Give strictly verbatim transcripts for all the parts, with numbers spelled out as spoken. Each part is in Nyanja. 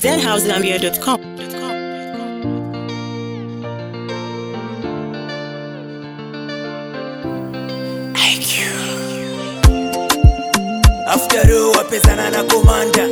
den house zambia dot com. After all, wapezana na komanda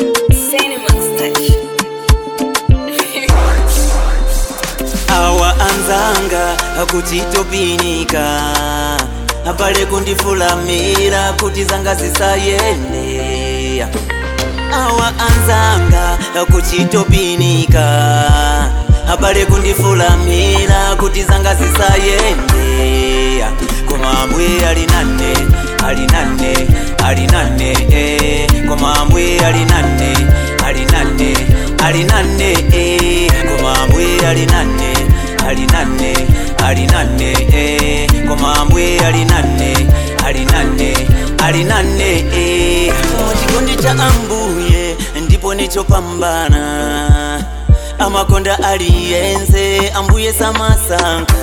awa anzanga akuchitopinika apale kundifulamira kuti zanga zisayende. Awa anzanga akuchitopinika apale kundifulamira kuti zanga zisayende. Koma mbwe alinane alinane alinane eh. Koma mbwe alinane alinane alinane eh. Koma mbwe alinane alinane alinane eh. Koma mbwe alinane alinane alinane eh. Chikondi cha ambuye ndipo nichopambana, amakonda aliyense ambuye samasanka.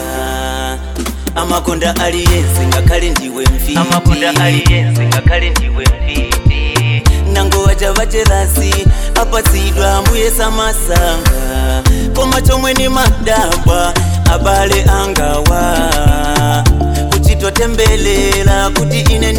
Amakonda aliyense ngakale ndiwe mfiti, amakonda aliyense ngakale ndiwe mfiti. Nango waja vacherasi apatsidwa ambuye samasanga. Koma chomwe ni madabwa abale angawa kuchitotembelela kuti ine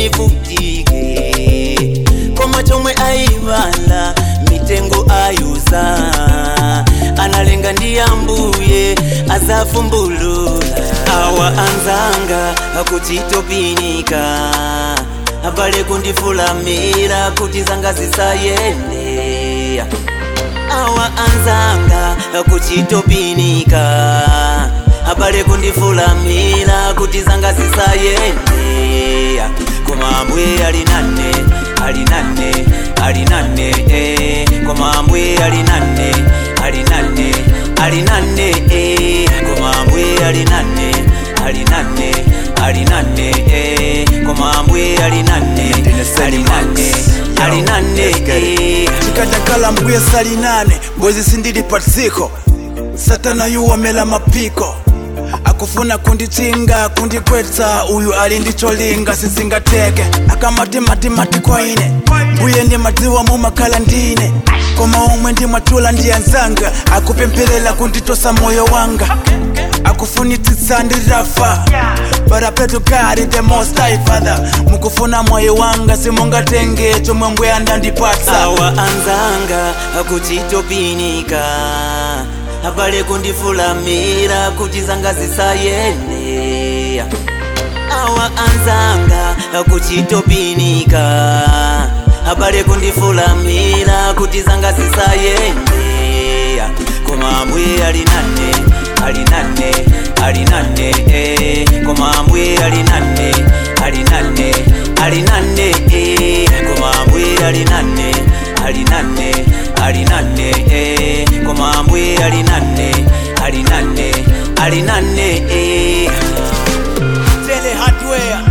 nivutike. Koma chomwe aivala mitengo ayuza, analenga ndi ambuye azafumbulula. Awa anzanga akuchitopinika abale kundifulamira kuti zanga zisayende. Awa anzanga akuchitopinika abale kundifulamira kuti zanga zisayende. Koma mbwe alinane alinane alinane eh. Koma mbwe alinane alinane alinane eh. Koma mbwe alinane alinane alinane eh. Koma mbwe alinane alinane alinane eh. Chikajakala mbuye salinane mbwezi sindili patsiko. Satana yuwamela mapiko akufuna kundichinga kundikwetsa. Uyu ali ndicholinga sizingateke akamatimatimati kwa ine. Mbuye ndi madziwa mumakhala ndine, koma umwe ndi matula ndi anzanga. Akupempelela kunditosa moyo wanga, akufunitsitsa ndirafa. But I pray to God the most high Father, mukufuna moyo wanga simungatenge chomwe mbwe andandipatsa. Awa anzanga akuchitopinika abale kundifulamira kuti zanga zisayende. Awa anzanga akuchitopinika abale kundifulamira kuti zanga zisayende. Koma mbwe alinane alinane alinane eh. Koma mbwe alinane alinane alinane eh. Koma mbwe alinane alinane alinane eh. Koma mbwe alinane alinane alinane eh. Tele hardware,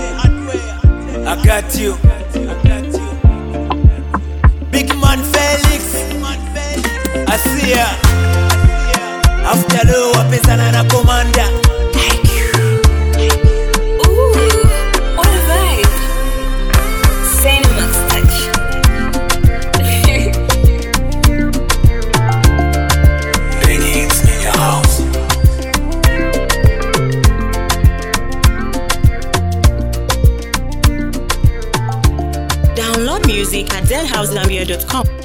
I got you. Big man Felix, I see ya. After all, wapezana na komanda. Download music at den house zambia dot com.